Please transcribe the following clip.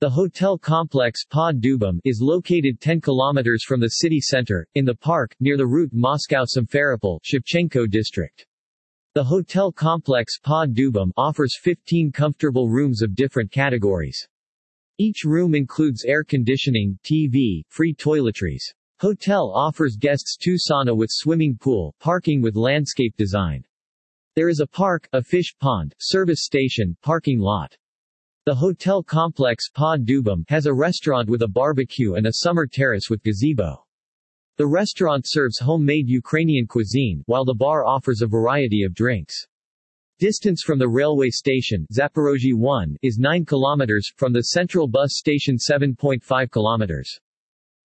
The hotel complex Pod Dubom is located 10 kilometers from the city center, in the park, near the route Moscow-Simferopol, Shevchenko district. The hotel complex Pod Dubom offers 15 comfortable rooms of different categories. Each room includes air conditioning, TV, free toiletries. Hotel offers guests 2 sauna with swimming pool, parking with landscape design. There is a park, a fish pond, service station, parking lot. The hotel complex Pod Dubom has a restaurant with a barbecue and a summer terrace with gazebo. The restaurant serves homemade Ukrainian cuisine, while the bar offers a variety of drinks. Distance from the railway station Zaporozhye 1 is 9 kilometers, from the central bus station 7.5 kilometers.